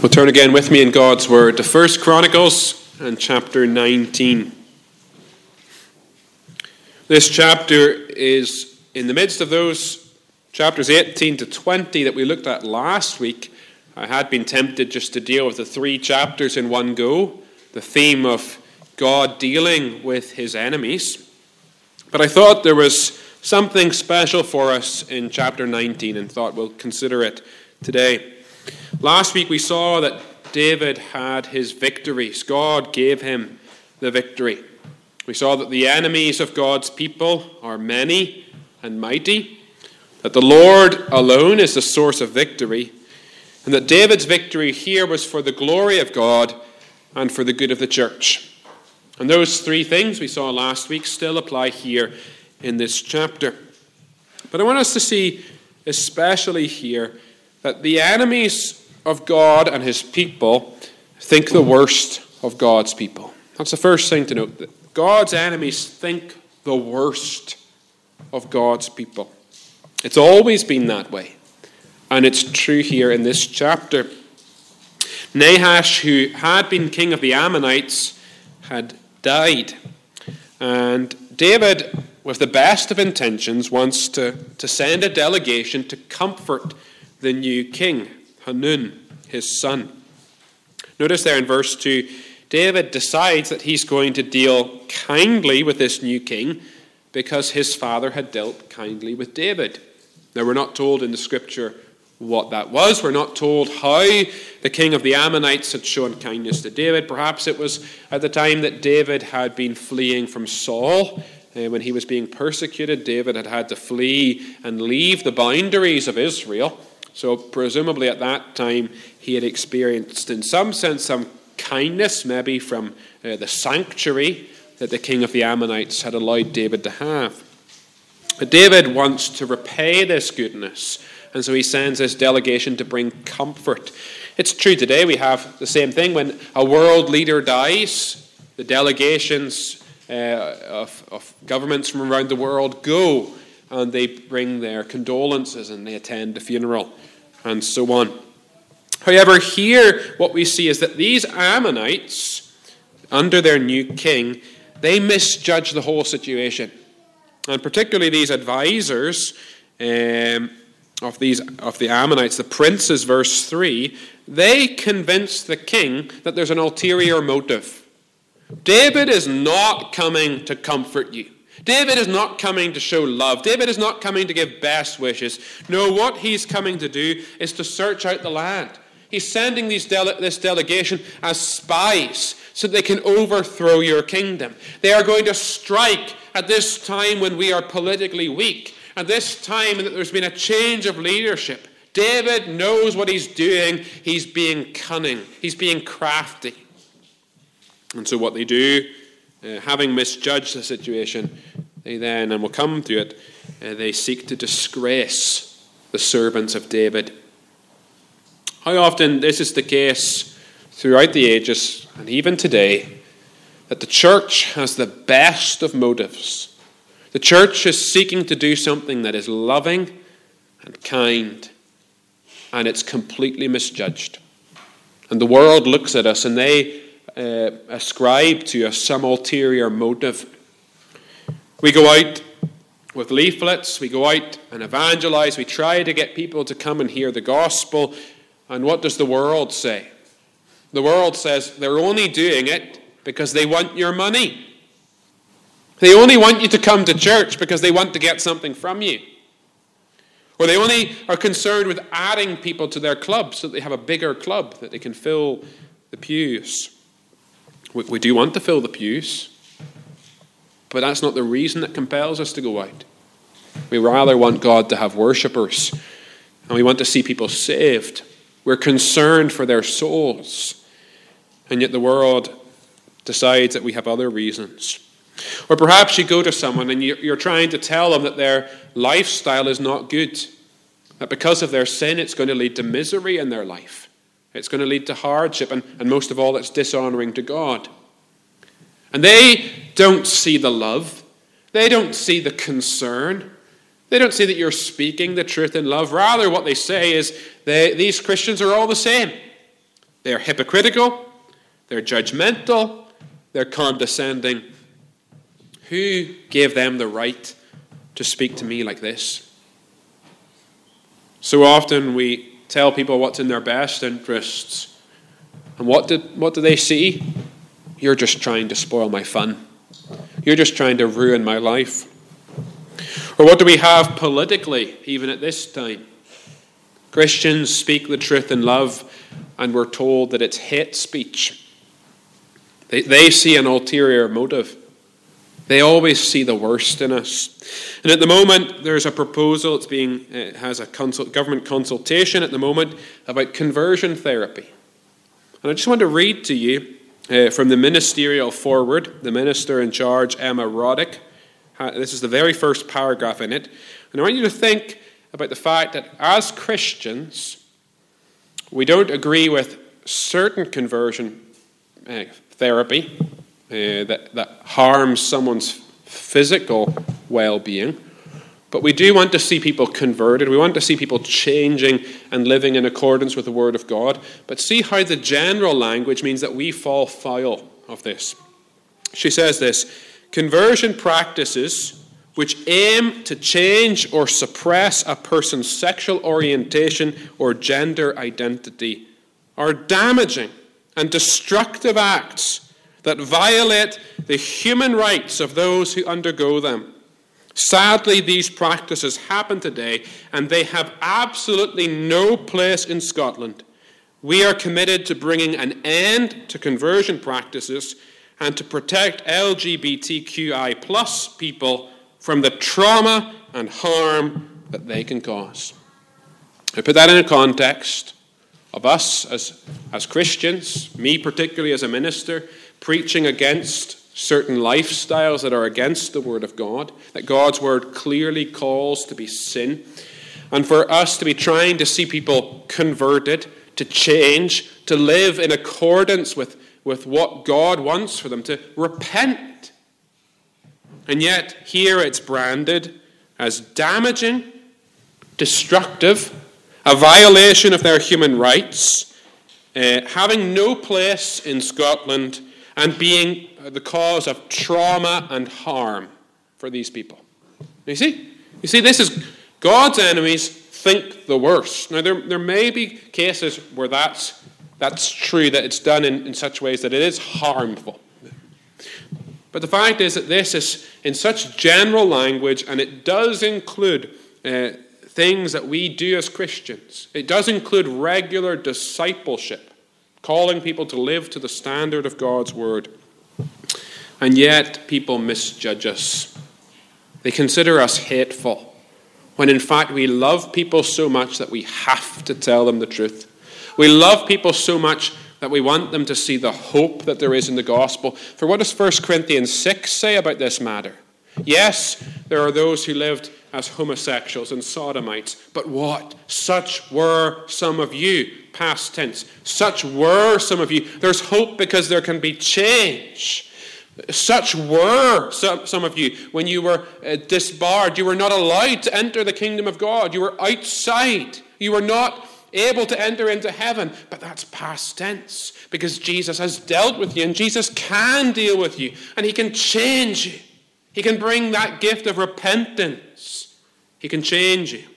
Well, turn again with me in God's Word to 1 Chronicles and chapter 19. This chapter is in the midst of those chapters 18 to 20 that we looked at last week. I had been tempted just to deal with the three chapters in one go, the theme of God dealing with his enemies. But I thought there was something special for us in chapter 19 and thought we'll consider it today. Last week we saw that David had his victories. God gave him the victory. We saw that the enemies of God's people are many and mighty, that the Lord alone is the source of victory, and that David's victory here was for the glory of God and for the good of the church. And those three things we saw last week still apply here in this chapter. But I want us to see, especially here, that the enemies of God and his people think the worst of God's people. That's the first thing to note, that God's enemies think the worst of God's people. It's always been that way, and it's true here in this chapter. Nahash, who had been king of the Ammonites, had died, and David, with the best of intentions, wants to send a delegation to comfort the new king, Hanun, his son. Notice there in verse 2, David decides that he's going to deal kindly with this new king because his father had dealt kindly with David. Now, we're not told in the scripture what that was. We're not told how the king of the Ammonites had shown kindness to David. Perhaps it was at the time that David had been fleeing from Saul. When he was being persecuted, David had to flee and leave the boundaries of Israel. So presumably at that time he had experienced in some sense some kindness, maybe from the sanctuary that the king of the Ammonites had allowed David to have. But David wants to repay this goodness, and so he sends this delegation to bring comfort. It's true today, we have the same thing. When a world leader dies, the delegations of governments from around the world go and they bring their condolences and they attend the funeral and so on. However, here what we see is that these Ammonites, under their new king, they misjudge the whole situation. And particularly these advisors of the Ammonites, the princes, verse 3, they convince the king that there's an ulterior motive. David is not coming to comfort you. David is not coming to show love. David is not coming to give best wishes. No, what he's coming to do is to search out the land. He's sending this delegation as spies so they can overthrow your kingdom. They are going to strike at this time when we are politically weak, at this time that there's been a change of leadership. David knows what he's doing. He's being cunning. He's being crafty. And so what they do, having misjudged the situation, they then, and we'll come to it, they seek to disgrace the servants of David. How often this is the case throughout the ages, and even today, that the church has the best of motives. The church is seeking to do something that is loving and kind, and it's completely misjudged. And the world looks at us and they ascribe to us some ulterior motive. We go out with leaflets, we go out and evangelize, we try to get people to come and hear the gospel, and what does the world say? The world says they're only doing it because they want your money. They only want you to come to church because they want to get something from you. Or they only are concerned with adding people to their club so that they have a bigger club that they can fill the pews. We do want to fill the pews, but that's not the reason that compels us to go out. We rather want God to have worshippers, and we want to see people saved. We're concerned for their souls, and yet the world decides that we have other reasons. Or perhaps you go to someone and you're trying to tell them that their lifestyle is not good, that because of their sin it's going to lead to misery in their life. It's going to lead to hardship, and most of all, it's dishonoring to God. And they don't see the love. They don't see the concern. They don't see that you're speaking the truth in love. Rather, what they say is these Christians are all the same. They're hypocritical, they're judgmental, they're condescending. Who gave them the right to speak to me like this? So often we tell people what's in their best interests. And what do they see? You're just trying to spoil my fun. You're just trying to ruin my life. Or what do we have politically, even at this time? Christians speak the truth in love, and we're told that it's hate speech. They see an ulterior motive. They always see the worst in us. And at the moment, there's a proposal. It has a government consultation at the moment about conversion therapy. And I just want to read to you from the ministerial foreword, the minister in charge, Emma Roddick. This is the very first paragraph in it. And I want you to think about the fact that as Christians, we don't agree with certain conversion therapy that harms someone's physical well-being, but we do want to see people converted. We want to see people changing and living in accordance with the Word of God. But see how the general language means that we fall foul of this. She says this: conversion practices which aim to change or suppress a person's sexual orientation or gender identity are damaging and destructive acts that violate the human rights of those who undergo them. Sadly, these practices happen today, and they have absolutely no place in Scotland. We are committed to bringing an end to conversion practices and to protect LGBTQI+ people from the trauma and harm that they can cause. I put that in a context of us as Christians, me particularly as a minister, preaching against certain lifestyles that are against the Word of God, that God's Word clearly calls to be sin, and for us to be trying to see people converted, to change, to live in accordance with what God wants for them, to repent. And yet, here it's branded as damaging, destructive, a violation of their human rights, having no place in Scotland, and being the cause of trauma and harm for these people. You see, this is God's enemies think the worst. Now, there may be cases where that's true, that it's done in such ways that it is harmful. But the fact is that this is in such general language, and it does include things that we do as Christians. It does include regular discipleship, calling people to live to the standard of God's Word. And yet, people misjudge us. They consider us hateful, when in fact we love people so much that we have to tell them the truth. We love people so much that we want them to see the hope that there is in the gospel. For what does 1 Corinthians 6 say about this matter? Yes, there are those who lived as homosexuals and sodomites, but what? Such were some of you. Past tense. Such were some of you. There's hope because there can be change. Such were some of you. When you were disbarred, you were not allowed to enter the kingdom of God. You were outside. You were not able to enter into heaven. But that's past tense, because Jesus has dealt with you, and Jesus can deal with you, and he can change you. He can bring that gift of repentance. He can change you.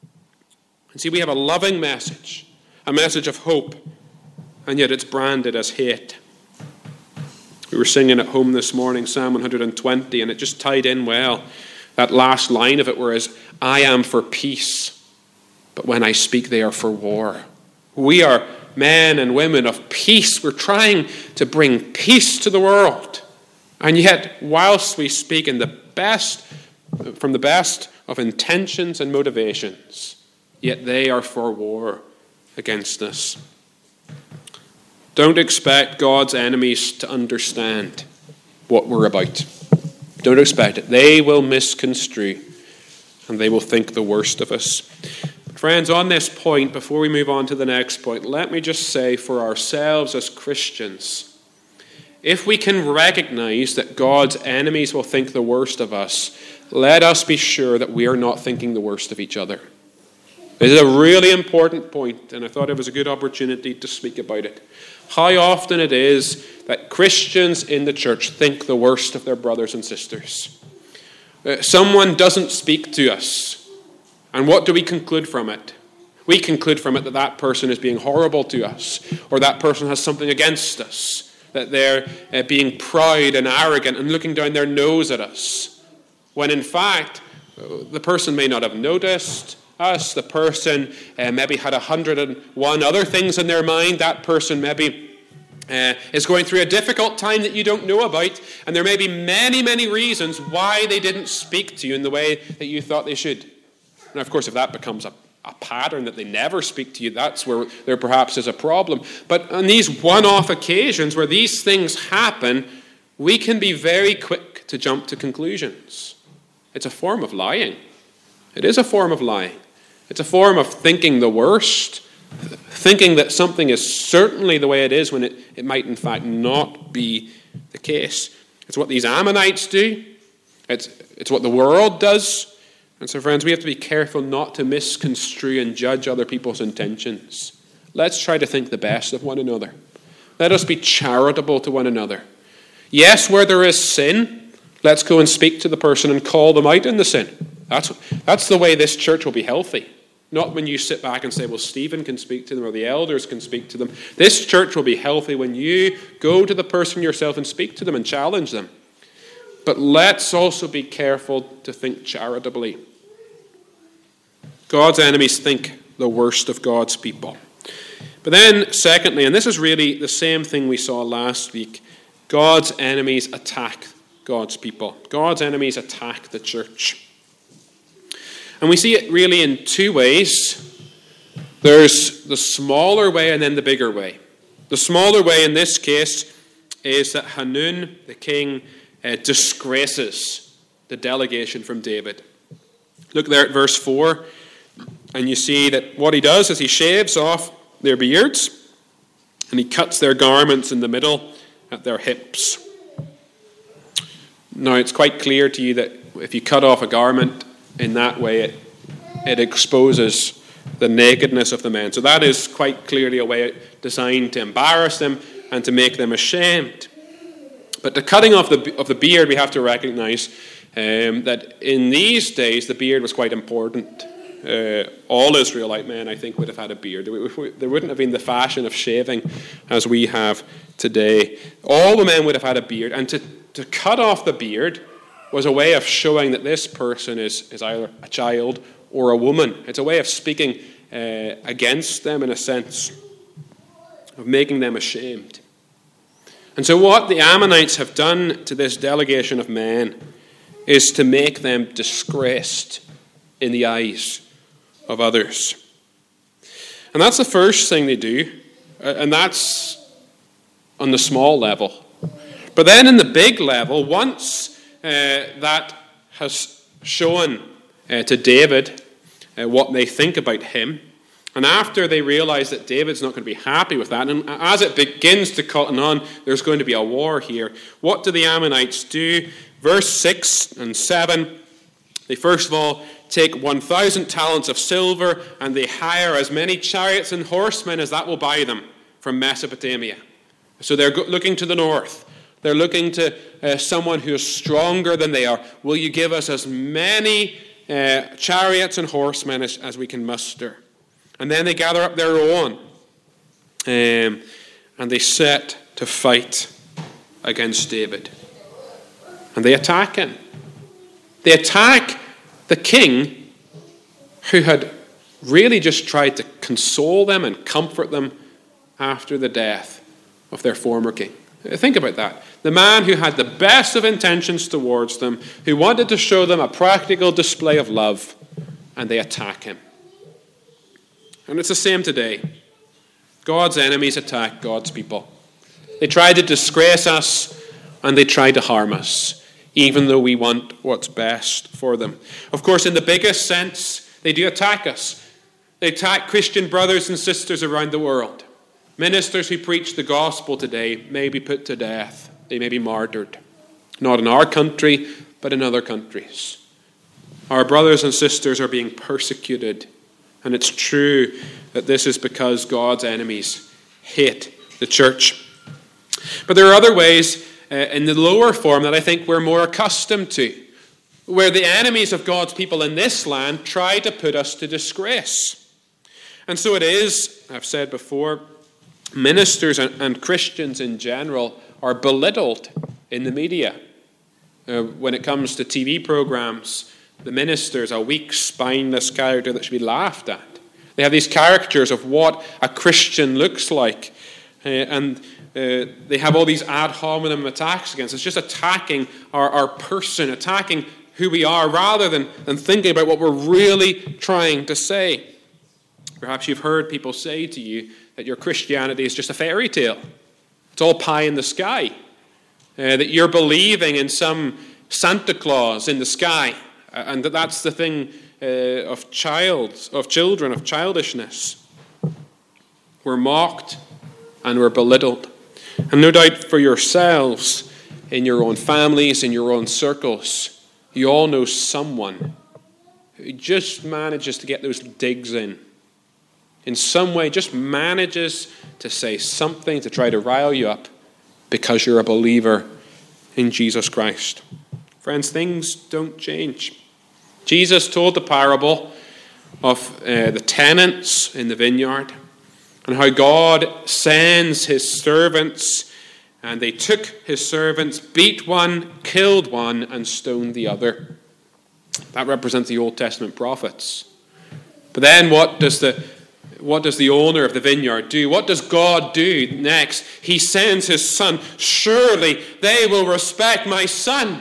And see, we have a loving message, a message of hope, and yet it's branded as hate. We were singing at home this morning, Psalm 120, and it just tied in well. That last line of it, whereas I am for peace, but when I speak, they are for war. We are men and women of peace. We're trying to bring peace to the world. And yet, whilst we speak from the best of intentions and motivations, yet they are for war against us. Don't expect God's enemies to understand what we're about. Don't expect it. They will misconstrue, and they will think the worst of us. Friends, on this point, before we move on to the next point, let me just say for ourselves as Christians, if we can recognize that God's enemies will think the worst of us, let us be sure that we are not thinking the worst of each other. This is a really important point, and I thought it was a good opportunity to speak about it. How often it is that Christians in the church think the worst of their brothers and sisters. Someone doesn't speak to us, and what do we conclude from it? We conclude from it that that person is being horrible to us, or that person has something against us, that they're being proud and arrogant and looking down their nose at us. When in fact, the person may not have noticed us. The person maybe had 101 other things in their mind. That person maybe is going through a difficult time that you don't know about. And there may be many, many reasons why they didn't speak to you in the way that you thought they should. Now, of course, if that becomes a pattern that they never speak to you, that's where there perhaps is a problem. But on these one-off occasions where these things happen, we can be very quick to jump to conclusions. It's a form of lying. It is a form of lying. It's a form of thinking the worst, thinking that something is certainly the way it is when it might in fact not be the case. It's what these Ammonites do. It's what the world does. And so, friends, we have to be careful not to misconstrue and judge other people's intentions. Let's try to think the best of one another. Let us be charitable to one another. Yes, where there is sin, let's go and speak to the person and call them out in the sin. That's the way this church will be healthy. Not when you sit back and say, well, Stephen can speak to them or the elders can speak to them. This church will be healthy when you go to the person yourself and speak to them and challenge them. But let's also be careful to think charitably. God's enemies think the worst of God's people. But then, secondly, and this is really the same thing we saw last week, God's enemies attack God's people. God's enemies attack the church. And we see it really in two ways. There's the smaller way and then the bigger way. The smaller way in this case is that Hanun, the king, disgraces the delegation from David. Look there at verse 4, and you see that what he does is he shaves off their beards, and he cuts their garments in the middle at their hips. Now, it's quite clear to you that if you cut off a garment in that way, it exposes the nakedness of the men. So that is quite clearly a way designed to embarrass them and to make them ashamed. But the cutting off of the beard, we have to recognize that in these days, the beard was quite important. All Israelite men, I think, would have had a beard. There wouldn't have been the fashion of shaving as we have today. All the men would have had a beard. And to cut off the beard was a way of showing that this person is either a child or a woman. It's a way of speaking against them in a sense, of making them ashamed. And so what the Ammonites have done to this delegation of men is to make them disgraced in the eyes of others. And that's the first thing they do, and that's on the small level. But then in the big level, once that has shown to David what they think about him, and after they realize that David's not going to be happy with that, and as it begins to cotton on, there's going to be a war here, what do the Ammonites do? Verse 6 and 7, they first of all take 1,000 talents of silver, and they hire as many chariots and horsemen as that will buy them from Mesopotamia. So they're looking to the north. They're looking to someone who is stronger than they are. Will you give us as many chariots and horsemen as we can muster? And then they gather up their own, and they set to fight against David. And they attack him. They attack the king who had really just tried to console them and comfort them after the death of their former king. Think about that. The man who had the best of intentions towards them, who wanted to show them a practical display of love, and they attack him. And it's the same today. God's enemies attack God's people. They try to disgrace us, and they try to harm us, even though we want what's best for them. Of course, in the biggest sense, they do attack us. They attack Christian brothers and sisters around the world. Ministers who preach the gospel today may be put to death. They may be martyred. Not in our country, but in other countries. Our brothers and sisters are being persecuted And it's true that this is because God's enemies hate the church. But there are other ways in the lower form that I think we're more accustomed to, where the enemies of God's people in this land try to put us to disgrace. And so it is, I've said before, ministers and Christians in general are belittled in the media. When it comes to TV programs, the minister's a weak, spineless character that should be laughed at. They have these caricatures of what a Christian looks like. And they have all these ad hominem attacks against us, just attacking our person, attacking who we are, rather than thinking about what we're really trying to say. Perhaps you've heard people say to you that your Christianity is just a fairy tale. It's all pie in the sky. That you're believing in some Santa Claus in the sky, and that's the thing of children, of childishness. We're mocked and we're belittled. And no doubt for yourselves, in your own families, in your own circles, you all know someone who just manages to get those digs in some way, just manages to say something to try to rile you up because you're a believer in Jesus Christ. Friends, things don't change. Jesus told the parable of the tenants in the vineyard and how God sends his servants, and they took his servants, beat one, killed one, and stoned the other. That represents the Old Testament prophets. But then what does the owner of the vineyard do? What does God do next? He sends his son. Surely they will respect my son.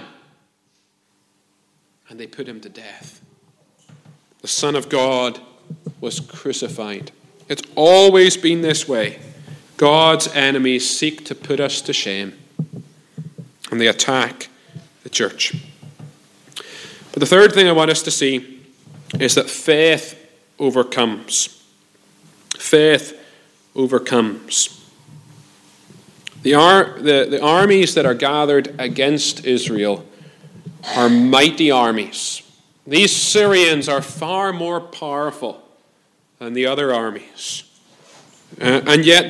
And they put him to death. The Son of God was crucified. It's always been this way. God's enemies seek to put us to shame, and they attack the church. But the third thing I want us to see is that faith overcomes. Faith overcomes. The armies that are gathered against Israel are mighty armies. These Syrians are far more powerful than the other armies. And yet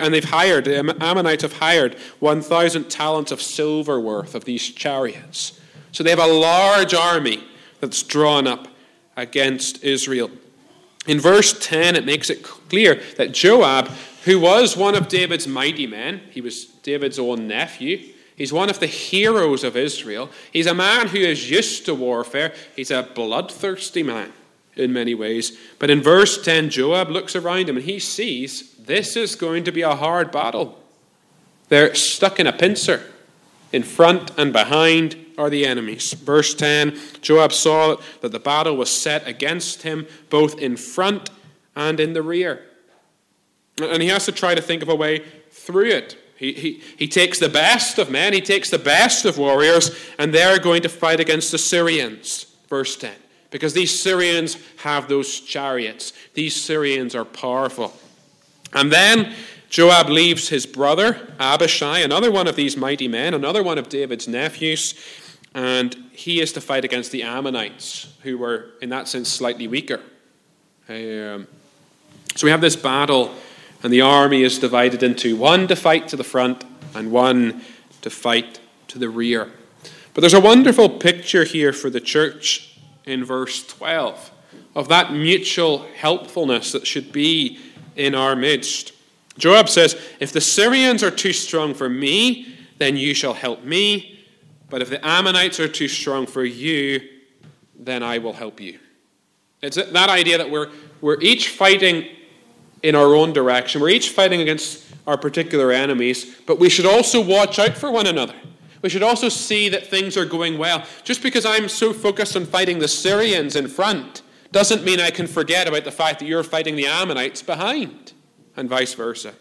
the Ammonites have hired 1,000 talents of silver worth of these chariots. So they have a large army that's drawn up against Israel. In verse 10, it makes it clear that Joab, who was one of David's mighty men, he was David's own nephew, he's one of the heroes of Israel. He's a man who is used to warfare. He's a bloodthirsty man in many ways. But in verse 10, Joab looks around him and he sees this is going to be a hard battle. They're stuck in a pincer. In front and behind are the enemies. Verse 10, Joab saw that the battle was set against him both in front and in the rear. And he has to try to think of a way through it. He takes the best of men, he takes the best of warriors, and they're going to fight against the Syrians. Verse 10. Because these Syrians have those chariots. These Syrians are powerful. And then Joab leaves his brother, Abishai, another one of these mighty men, another one of David's nephews, and he is to fight against the Ammonites, who were, in that sense, slightly weaker. So we have this battle, and the army is divided into one to fight to the front and one to fight to the rear. But there's a wonderful picture here for the church in verse 12 of that mutual helpfulness that should be in our midst. Joab says, if the Syrians are too strong for me, then you shall help me. But if the Ammonites are too strong for you, then I will help you. It's that idea that we're each fighting in our own direction. We're each fighting against our particular enemies, but we should also watch out for one another. We should also see that things are going well. Just because I'm so focused on fighting the Syrians in front doesn't mean I can forget about the fact that you're fighting the Ammonites behind, and vice versa.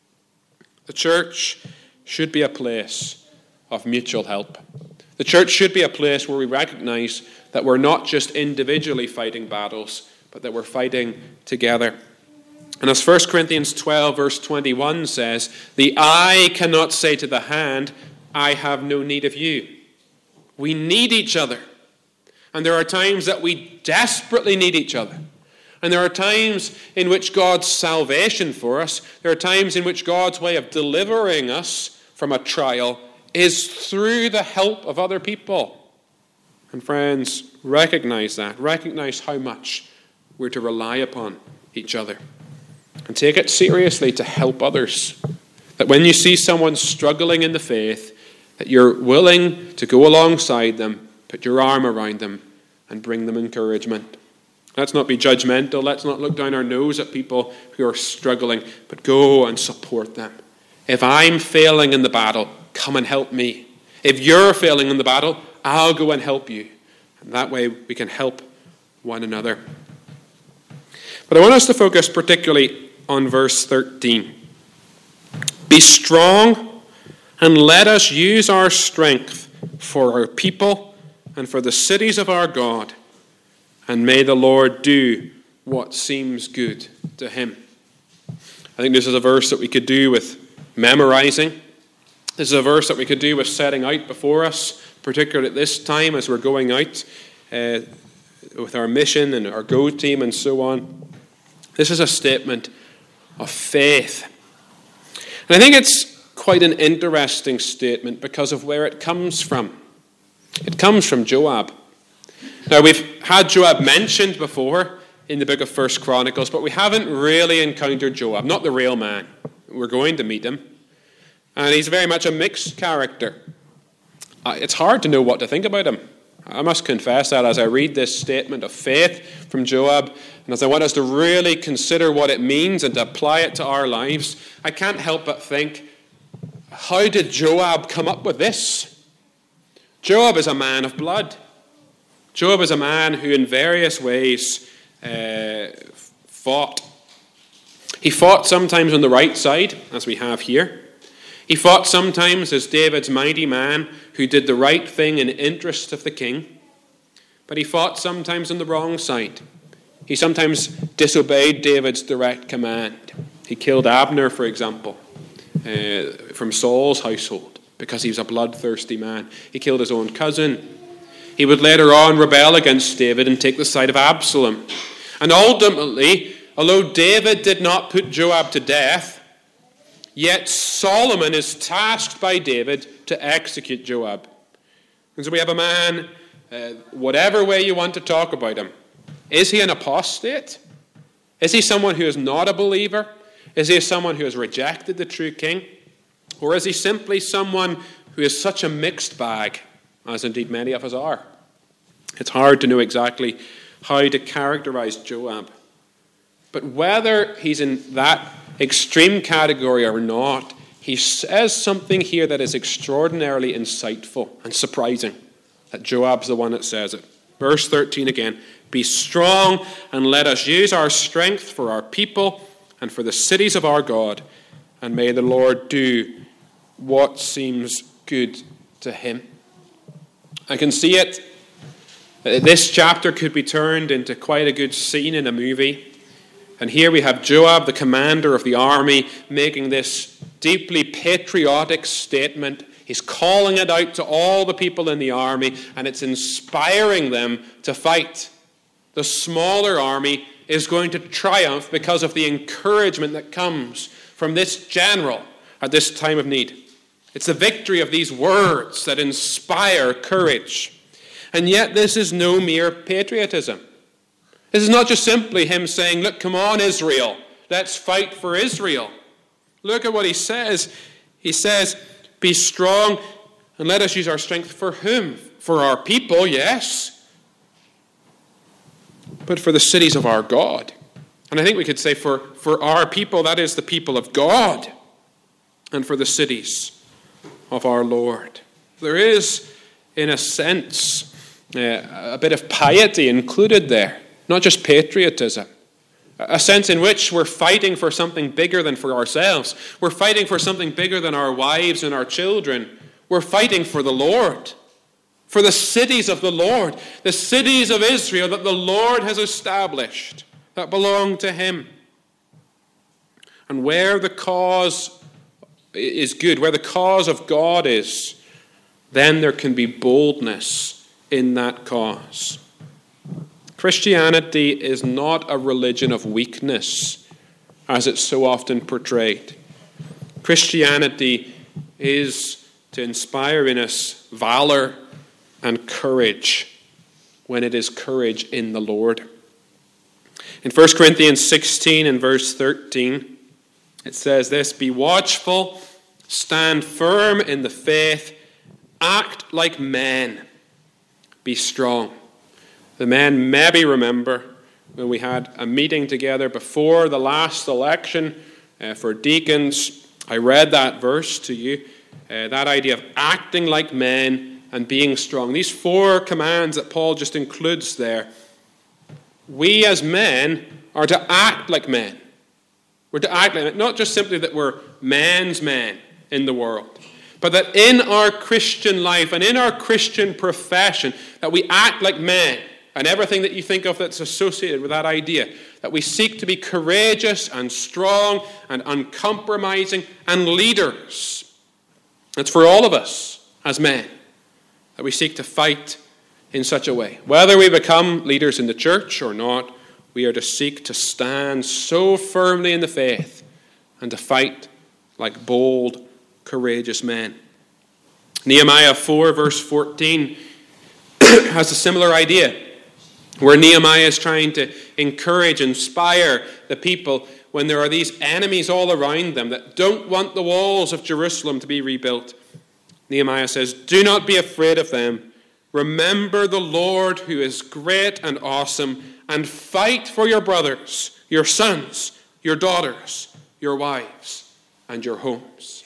The church should be a place of mutual help. The church should be a place where we recognize that we're not just individually fighting battles, but that we're fighting together. And as 1 Corinthians 12 verse 21 says, the eye cannot say to the hand, I have no need of you. We need each other. And there are times that we desperately need each other. And there are times in which God's salvation for us, there are times in which God's way of delivering us from a trial is through the help of other people. And friends, recognize that. Recognize how much we're to rely upon each other. And take it seriously to help others. That when you see someone struggling in the faith, that you're willing to go alongside them, put your arm around them, and bring them encouragement. Let's not be judgmental. Let's not look down our nose at people who are struggling, but go and support them. If I'm failing in the battle, come and help me. If you're failing in the battle, I'll go and help you. And that way we can help one another. But I want us to focus particularly on verse 13. Be strong and let us use our strength for our people and for the cities of our God. And may the Lord do what seems good to him. I think this is a verse that we could do with memorizing. This is a verse that we could do with setting out before us, particularly at this time as we're going out with our mission and our Go team and so on. This is a statement of faith. And I think it's quite an interesting statement because of where it comes from. It comes from Joab. Now, we've had Joab mentioned before in the book of 1 Chronicles, but we haven't really encountered Joab, not the real man. We're going to meet him. And he's very much a mixed character. It's hard to know what to think about him. I must confess that as I read this statement of faith from Joab, and as I want us to really consider what it means and to apply it to our lives, I can't help but think, how did Joab come up with this? Joab is a man of blood. Joab is a man who in various ways fought. He fought sometimes on the right side, as we have here. He fought sometimes as David's mighty man who did the right thing in the interest of the king. But he fought sometimes on the wrong side. He sometimes disobeyed David's direct command. He killed Abner, for example, from Saul's household because he was a bloodthirsty man. He killed his own cousin. He would later on rebel against David and take the side of Absalom. And ultimately, although David did not put Joab to death, yet Solomon is tasked by David to execute Joab. And so we have a man, whatever way you want to talk about him. Is he an apostate? Is he someone who is not a believer? Is he someone who has rejected the true king? Or is he simply someone who is such a mixed bag, as indeed many of us are? It's hard to know exactly how to characterize Joab. But whether he's in that extreme category or not, he says something here that is extraordinarily insightful and surprising, that Joab's the one that says it. Verse 13 again, be strong and let us use our strength for our people and for the cities of our God, and may the Lord do what seems good to him. I can see it. This chapter could be turned into quite a good scene in a movie. And here we have Joab, the commander of the army, making this deeply patriotic statement. He's calling it out to all the people in the army, and it's inspiring them to fight. The smaller army is going to triumph because of the encouragement that comes from this general at this time of need. It's the victory of these words that inspire courage. And yet this is no mere patriotism. This is not just simply him saying, look, come on, Israel, let's fight for Israel. Look at what he says. He says, be strong and let us use our strength for whom? For our people, yes, but for the cities of our God. And I think we could say for our people, that is the people of God, and for the cities of our Lord. There is, in a sense, a bit of piety included there. Not just patriotism. A sense in which we're fighting for something bigger than for ourselves. We're fighting for something bigger than our wives and our children. We're fighting for the Lord. For the cities of the Lord. The cities of Israel that the Lord has established. That belong to him. And where the cause is good, where the cause of God is, then there can be boldness in that cause. Christianity is not a religion of weakness, as it's so often portrayed. Christianity is to inspire in us valor and courage when it is courage in the Lord. In 1 Corinthians 16 and verse 13, it says this, "Be watchful, stand firm in the faith, act like men, be strong." The men maybe remember when we had a meeting together before the last election for deacons. I read that verse to you, that idea of acting like men and being strong. These 4 commands that Paul just includes there. We as men are to act like men. We're to act like men, not just simply that we're man's men in the world, but that in our Christian life and in our Christian profession, that we act like men. And everything that you think of that's associated with that idea, that we seek to be courageous and strong and uncompromising and leaders. It's for all of us as men that we seek to fight in such a way. Whether we become leaders in the church or not, we are to seek to stand so firmly in the faith and to fight like bold, courageous men. Nehemiah 4 verse 14 has a similar idea, where Nehemiah is trying to encourage, inspire the people when there are these enemies all around them that don't want the walls of Jerusalem to be rebuilt. Nehemiah says, "Do not be afraid of them. Remember the Lord who is great and awesome, and fight for your brothers, your sons, your daughters, your wives, and your homes."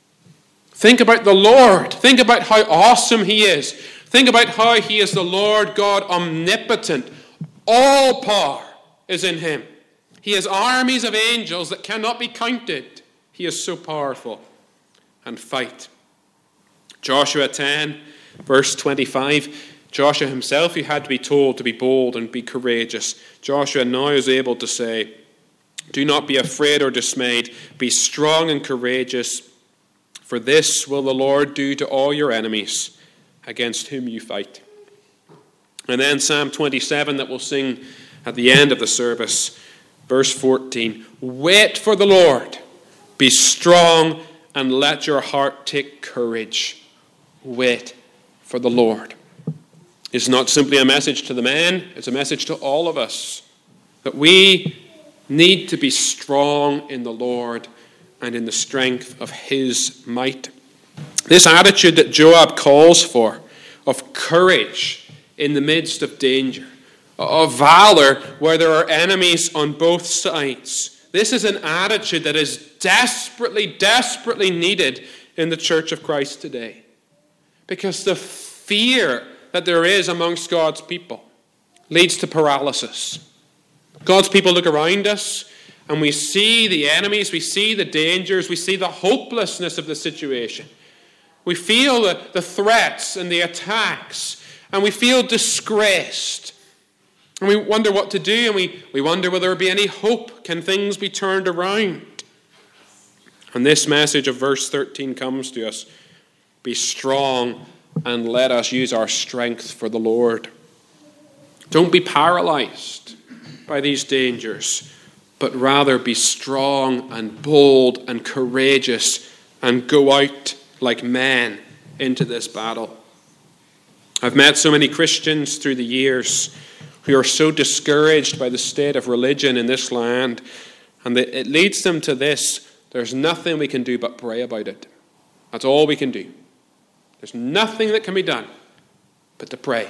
Think about the Lord. Think about how awesome he is. Think about how he is the Lord God omnipotent. All power is in him. He has armies of angels that cannot be counted. He is so powerful. And fight. Joshua 10, verse 25. Joshua himself, he had to be told to be bold and be courageous. Joshua now is able to say, "Do not be afraid or dismayed. Be strong and courageous. For this will the Lord do to all your enemies against whom you fight." And then Psalm 27 that we'll sing at the end of the service, verse 14. "Wait for the Lord, be strong, and let your heart take courage." Wait for the Lord. It's not simply a message to the men, it's a message to all of us, that we need to be strong in the Lord and in the strength of his might. This attitude that Joab calls for, of courage in the midst of danger, of valor where there are enemies on both sides, this is an attitude that is desperately, desperately needed in the Church of Christ today. Because the fear that there is amongst God's people leads to paralysis. God's people look around us and we see the enemies, we see the dangers, we see the hopelessness of the situation. We feel the threats and the attacks, and we feel disgraced. And we wonder what to do, and we wonder will there be any hope? Can things be turned around? And this message of verse 13 comes to us. Be strong and let us use our strength for the Lord. Don't be paralyzed by these dangers, but rather be strong and bold and courageous and go out like men into this battle. I've met so many Christians through the years who are so discouraged by the state of religion in this land, and it leads them to this: there's nothing we can do but pray about it. That's all we can do. There's nothing that can be done but to pray.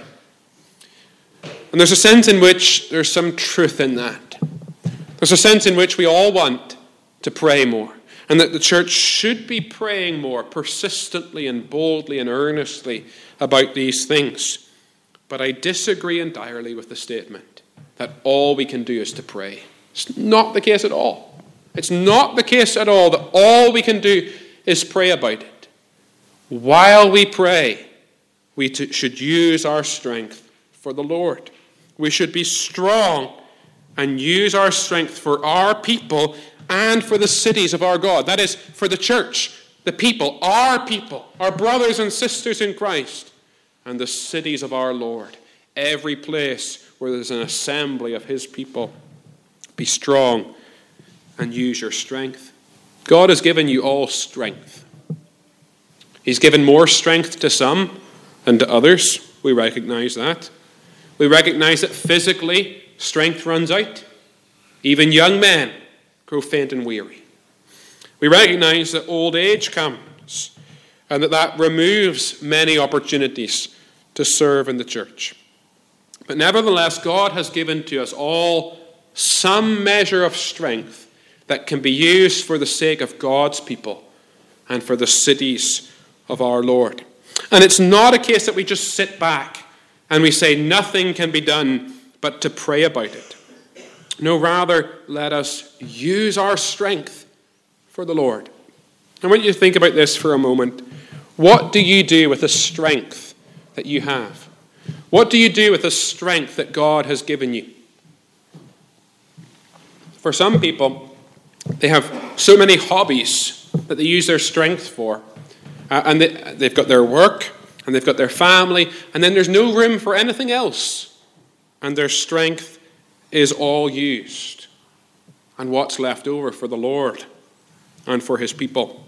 And there's a sense in which there's some truth in that. There's a sense in which we all want to pray more, and that the church should be praying more persistently and boldly and earnestly about these things. But I disagree entirely with the statement that all we can do is to pray. It's not the case at all. It's not the case at all that all we can do is pray about it. While we pray, we should use our strength for the Lord. We should be strong and use our strength for our people and for the cities of our God. That is, for the church, the people, our brothers and sisters in Christ, and the cities of our Lord. Every place where there's an assembly of his people. Be strong and use your strength. God has given you all strength. He's given more strength to some than to others. We recognize that. We recognize that physically strength runs out. Even young men grow faint and weary. We recognize that old age comes and that removes many opportunities to serve in the church. But nevertheless, God has given to us all some measure of strength that can be used for the sake of God's people and for the cities of our Lord. And it's not a case that we just sit back and we say nothing can be done but to pray about it. No, rather, let us use our strength for the Lord. I want you to think about this for a moment. What do you do with the strength that you have? What do you do with the strength that God has given you? For some people, they have so many hobbies that they use their strength for. And they've got their work, and they've got their family, and then there's no room for anything else. And their strength is all used. And what's left over for the Lord and for his people?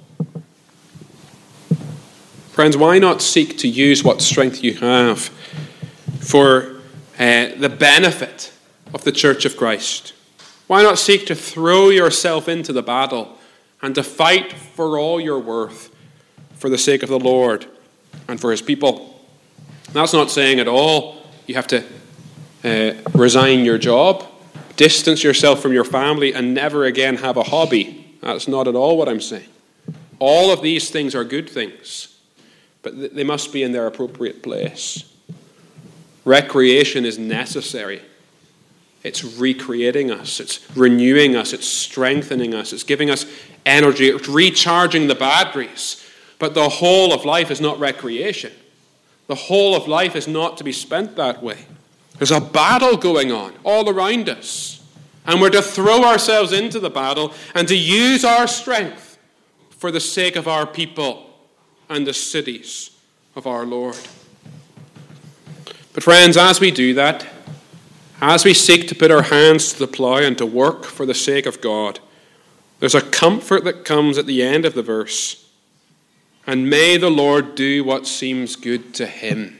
Friends, why not seek to use what strength you have for the benefit of the Church of Christ? Why not seek to throw yourself into the battle and to fight for all you're worth for the sake of the Lord and for his people? That's not saying at all you have to resign your job, distance yourself from your family, and never again have a hobby. That's not at all what I'm saying. All of these things are good things, but they must be in their appropriate place. Recreation is necessary. It's recreating us. It's renewing us. It's strengthening us. It's giving us energy. It's recharging the batteries. But the whole of life is not recreation. The whole of life is not to be spent that way. There's a battle going on all around us. And we're to throw ourselves into the battle and to use our strength for the sake of our people and the cities of our Lord. But friends, as we do that, as we seek to put our hands to the plough and to work for the sake of God, there's a comfort that comes at the end of the verse. And may the Lord do what seems good to him.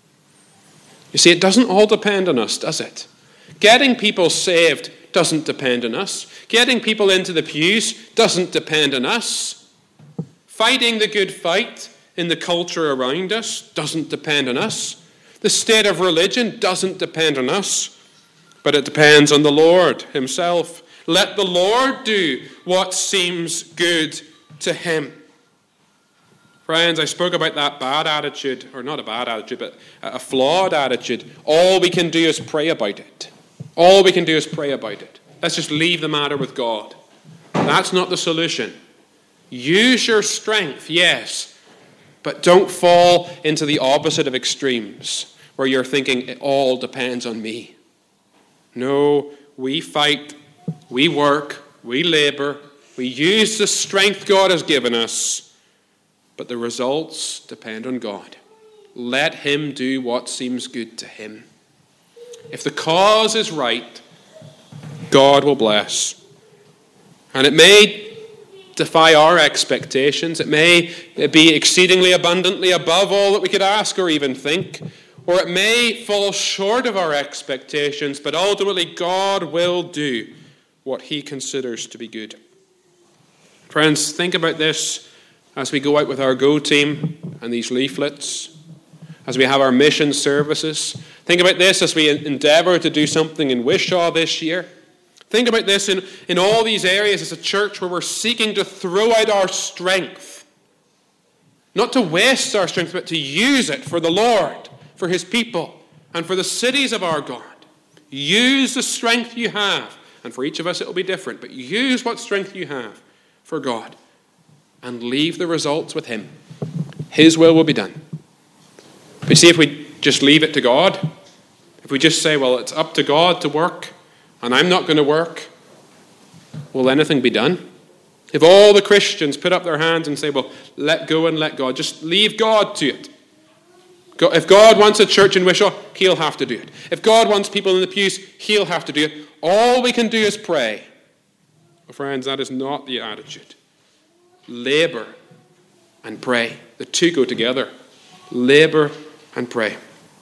You see, it doesn't all depend on us, does it? Getting people saved doesn't depend on us. Getting people into the pews doesn't depend on us. Fighting the good fight in the culture around us doesn't depend on us. The state of religion doesn't depend on us. But it depends on the Lord himself. Let the Lord do what seems good to him. Friends, I spoke about that bad attitude, or not a bad attitude, but a flawed attitude. All we can do is pray about it. All we can do is pray about it. Let's just leave the matter with God. That's not the solution. Use your strength, yes, but don't fall into the opposite of extremes, where you're thinking it all depends on me. No, we fight, we work, we labor, we use the strength God has given us, but the results depend on God. Let him do what seems good to him. If the cause is right, God will bless. And it may defy our expectations. It may be exceedingly abundantly above all that we could ask or even think. Or it may fall short of our expectations, but ultimately God will do what he considers to be good. Friends, think about this as we go out with our Go team and these leaflets, as we have our mission services. Think about this as we endeavour to do something in Wishaw this year. Think about this in all these areas as a church where we're seeking to throw out our strength. Not to waste our strength, but to use it for the Lord, for his people, and for the cities of our God. Use the strength you have. And for each of us it will be different. But use what strength you have for God. And leave the results with him. His will be done. But you see, if we just leave it to God, if we just say, well, it's up to God to work, and I'm not going to work, will anything be done? If all the Christians put up their hands and say, well, let go and let God, just leave God to it, If God wants a church in Wishaw, he'll have to do it. If God wants people in the pews, he'll have to do it. All we can do is pray. Well, friends, that is not the attitude. Labor and pray. The two go together. Labor and pray.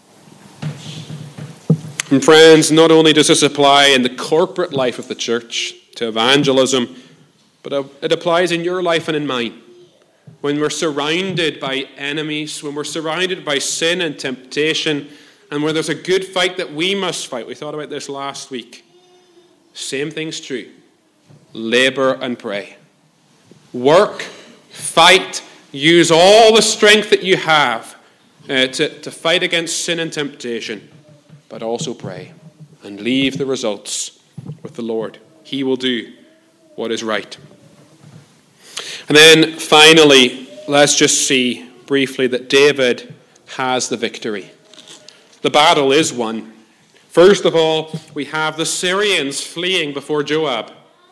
And friends, not only does this apply in the corporate life of the church to evangelism, but it applies in your life and in mine. When we're surrounded by enemies, when we're surrounded by sin and temptation, and where there's a good fight that we must fight. We thought about this last week. Same thing's true. Labor and pray. Work, fight, use all the strength that you have to fight against sin and temptation, but also pray and leave the results with the Lord. He will do what is right. And then finally, let's just see briefly that David has the victory. The battle is won. First of all, we have the Syrians fleeing before Joab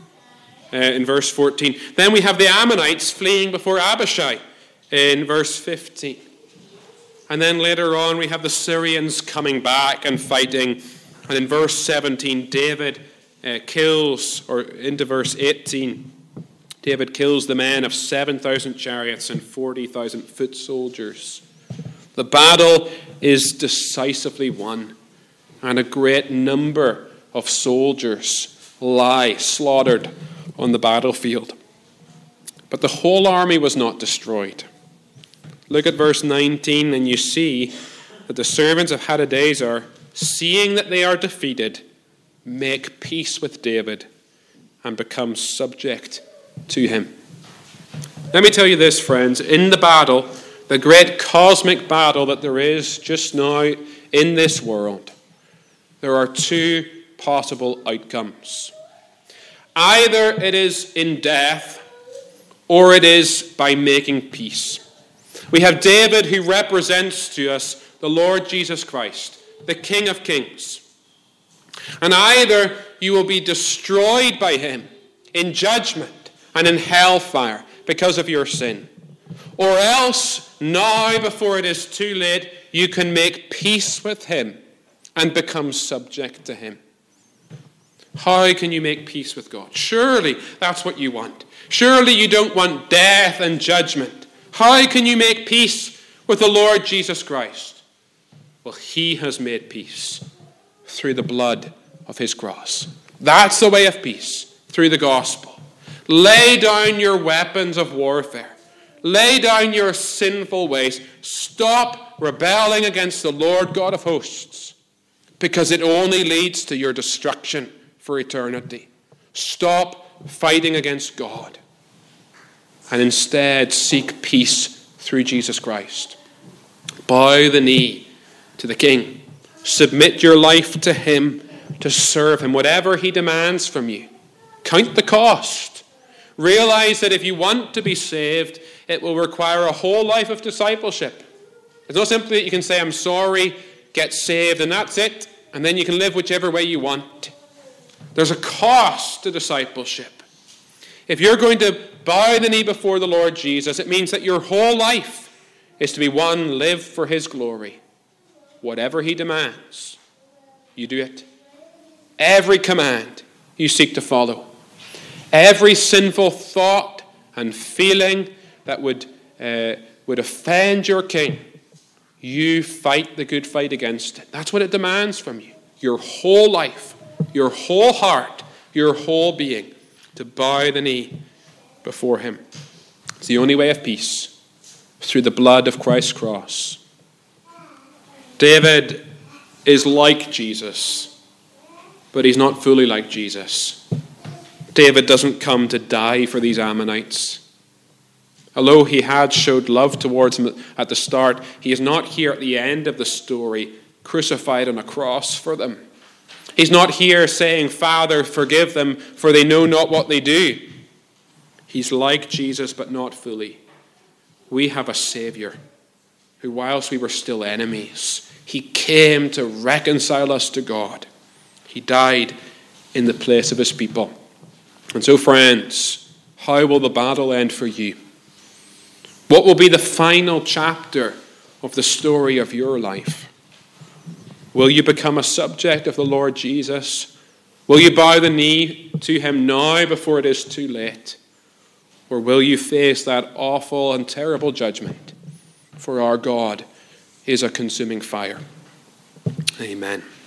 in verse 14. Then we have the Ammonites fleeing before Abishai in verse 15. And then later on, we have the Syrians coming back and fighting. And in verse 17, David kills, or into verse 18, David kills the men of 7,000 chariots and 40,000 foot soldiers. The battle is decisively won, and a great number of soldiers lie slaughtered on the battlefield. But the whole army was not destroyed. Look at verse 19, and you see that the servants of Hadadezer, seeing that they are defeated, make peace with David and become subject to him. Let me tell you this, friends. In the battle, the great cosmic battle that there is just now in this world, there are two possible outcomes. Either it is in death, or it is by making peace. We have David, who represents to us the Lord Jesus Christ, the King of Kings. And either you will be destroyed by him in judgment and in hellfire because of your sin, or else now, before it is too late, you can make peace with him and become subject to him. How can you make peace with God? Surely that's what you want. Surely you don't want death and judgment. How can you make peace with the Lord Jesus Christ? Well, he has made peace through the blood of his cross. That's the way of peace, through the gospel. Lay down your weapons of warfare. Lay down your sinful ways. Stop rebelling against the Lord God of hosts, because it only leads to your destruction for eternity. Stop fighting against God and instead seek peace through Jesus Christ. Bow the knee to the King. Submit your life to him, to serve him, whatever he demands from you. Count the cost. Realize that if you want to be saved, it will require a whole life of discipleship. It's not simply that you can say, I'm sorry, get saved, and that's it, and then you can live whichever way you want. There's a cost to discipleship. If you're going to bow the knee before the Lord Jesus, it means that your whole life is to be one lived for his glory. Whatever he demands, you do it. Every command you seek to follow. Every sinful thought and feeling that would offend your King, you fight the good fight against it. That's what it demands from you. Your whole life, your whole heart, your whole being, to bow the knee before him. It's the only way of peace, through the blood of Christ's cross. David is like Jesus, but he's not fully like Jesus. David doesn't come to die for these Ammonites. Although he had showed love towards them at the start, he is not here at the end of the story, crucified on a cross for them. He's not here saying, Father, forgive them, for they know not what they do. He's like Jesus, but not fully. We have a Savior who, whilst we were still enemies, he came to reconcile us to God. He died in the place of his people. And so, friends, how will the battle end for you? What will be the final chapter of the story of your life? Will you become a subject of the Lord Jesus? Will you bow the knee to him now before it is too late? Or will you face that awful and terrible judgment? For our God is a consuming fire. Amen.